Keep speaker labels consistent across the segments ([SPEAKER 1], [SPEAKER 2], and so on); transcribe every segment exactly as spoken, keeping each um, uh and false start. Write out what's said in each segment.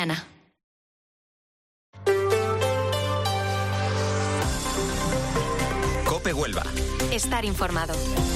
[SPEAKER 1] Ana.
[SPEAKER 2] COPE Huelva.
[SPEAKER 1] Estar informado.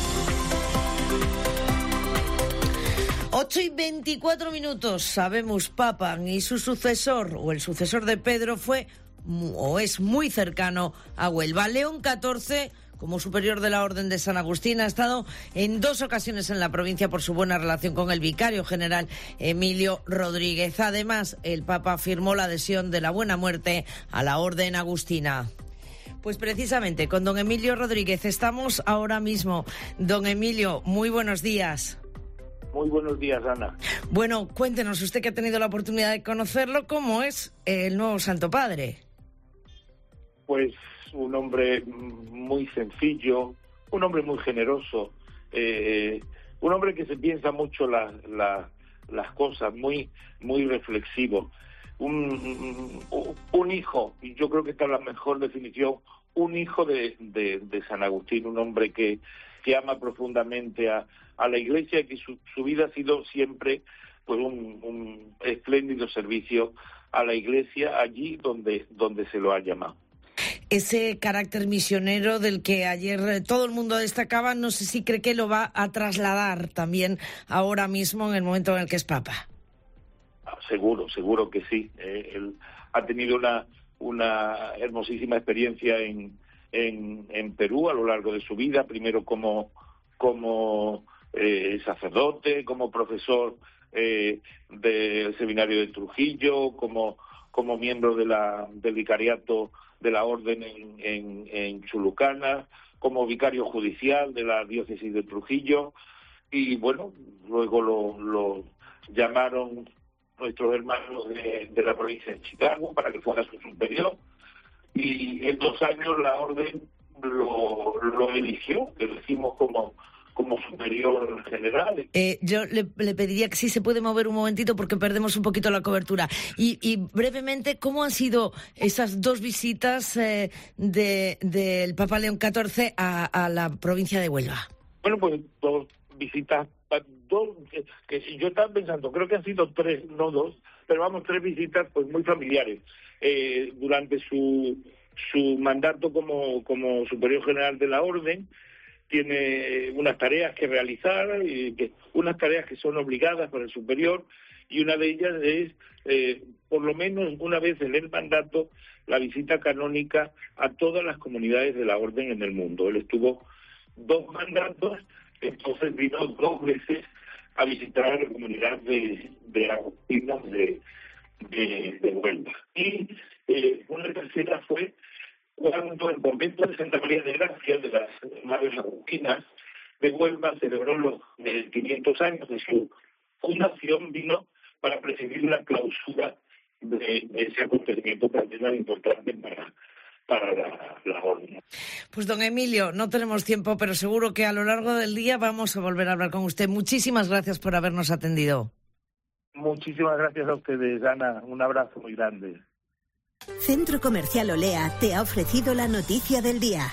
[SPEAKER 3] ocho y veinticuatro minutos. Sabemos, Papa y su sucesor, o el sucesor de Pedro, fue o es muy cercano a Huelva. León catorce, como superior de la Orden de San Agustín, ha estado en dos ocasiones en la provincia por su buena relación con el vicario general Emilio Rodríguez. Además, el Papa firmó la adhesión de la Buena Muerte a la Orden Agustina. Pues precisamente con don Emilio Rodríguez estamos ahora mismo. Don Emilio, muy buenos días.
[SPEAKER 4] Muy buenos días, Ana.
[SPEAKER 3] Bueno, cuéntenos, usted que ha tenido la oportunidad de conocerlo, ¿cómo es el nuevo Santo Padre?
[SPEAKER 4] Pues un hombre muy sencillo, un hombre muy generoso, eh, un hombre que se piensa mucho la, la, las cosas, muy, muy reflexivo. Un, un, un hijo, y yo creo que esta es la mejor definición, un hijo de, de, de San Agustín, un hombre que, que ama profundamente a, a la Iglesia y que su, su vida ha sido siempre pues un, un espléndido servicio a la Iglesia allí donde, donde se lo ha llamado.
[SPEAKER 3] Ese carácter misionero del que ayer todo el mundo destacaba, no sé si cree que lo va a trasladar también ahora mismo en el momento en el que es Papa.
[SPEAKER 4] Seguro, seguro que sí. Eh, él ha tenido una una hermosísima experiencia en, en en Perú a lo largo de su vida, primero como como eh, sacerdote, como profesor eh, del seminario de Trujillo, como como miembro de la del vicariato de la Orden en, en, en Chulucana, como vicario judicial de la diócesis de Trujillo, y bueno, luego lo, lo llamaron nuestros hermanos de, de la provincia de Chicago para que fuera su superior, y en dos años la Orden lo, lo eligió, que lo hicimos como como superior general.
[SPEAKER 3] Eh, yo le, le pediría que sí se puede mover un momentito porque perdemos un poquito la cobertura. Y, y brevemente, ¿cómo han sido esas dos visitas eh, de del Papa León catorce a, a la provincia de Huelva?
[SPEAKER 4] Bueno, pues dos visitas, dos, que, que yo estaba pensando, creo que han sido tres, no dos, pero vamos, tres visitas pues muy familiares. Eh, durante su su mandato como, como superior general de la Orden, tiene unas tareas que realizar, y que, unas tareas que son obligadas por el superior, y una de ellas es, eh, por lo menos una vez en el mandato, la visita canónica a todas las comunidades de la Orden en el mundo. Él estuvo dos mandatos, entonces vino dos veces a visitar a la comunidad de, de agustinos de, de, de Huelva. Y eh, una tercera fue cuando el convento de Santa María de Gracia, de las Madres Agustinas de Huelva, celebró los eh, quinientos años de su fundación, vino para presidir la clausura de, de ese acontecimiento tan importante para, para la, la Orden.
[SPEAKER 3] Pues don Emilio, no tenemos tiempo, pero seguro que a lo largo del día vamos a volver a hablar con usted. Muchísimas gracias por habernos atendido.
[SPEAKER 4] Muchísimas gracias a ustedes, Ana. Un abrazo muy grande.
[SPEAKER 5] Centro Comercial Olea te ha ofrecido la noticia del día.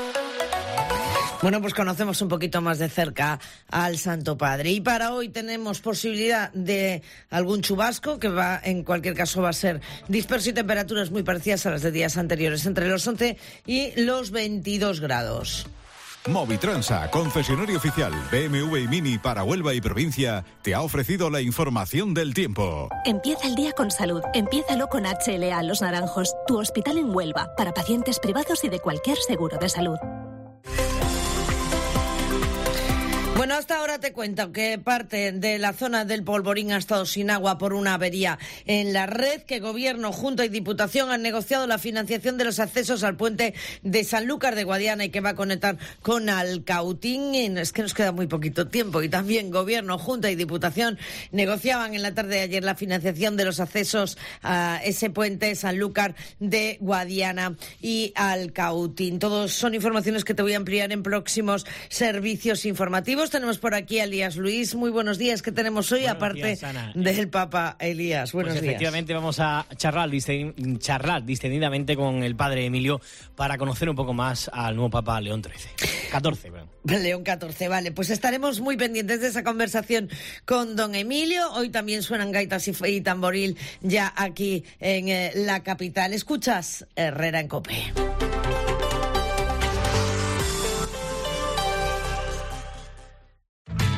[SPEAKER 3] Bueno, pues conocemos un poquito más de cerca al Santo Padre. Y para hoy tenemos posibilidad de algún chubasco, que va, en cualquier caso va a ser disperso, y temperaturas muy parecidas a las de días anteriores, entre los once y los veintidós grados.
[SPEAKER 6] Movitransa, concesionario oficial B M W y Mini para Huelva y provincia, te ha ofrecido la información del tiempo.
[SPEAKER 5] Empieza el día con salud. Empiézalo con H L A Los Naranjos, tu hospital en Huelva, para pacientes privados y de cualquier seguro de salud.
[SPEAKER 3] Bueno, hasta ahora te cuento que parte de la zona del Polvorín ha estado sin agua por una avería en la red, que Gobierno, Junta y Diputación han negociado la financiación de los accesos al puente de Sanlúcar de Guadiana y que va a conectar con Alcautín. Y es que nos queda muy poquito tiempo, y también Gobierno, Junta y Diputación negociaban en la tarde de ayer la financiación de los accesos a ese puente Sanlúcar de Guadiana y Alcautín. Todos son informaciones que te voy a ampliar en próximos servicios informativos. Tenemos tenemos por aquí a Elías Luis. Muy buenos días. ¿Qué tenemos hoy,
[SPEAKER 1] Buenos
[SPEAKER 3] aparte
[SPEAKER 1] días, Ana.
[SPEAKER 3] del Papa Elías? Buenos
[SPEAKER 1] pues
[SPEAKER 3] días.
[SPEAKER 1] Efectivamente vamos a charlar, disten, charlar distendidamente con el padre Emilio para conocer un poco más al nuevo Papa León trece. catorce, bueno.
[SPEAKER 3] León catorce, vale. Pues estaremos muy pendientes de esa conversación con don Emilio. Hoy también suenan gaitas y, y tamboril ya aquí en eh, la capital. Escuchas Herrera en COPE.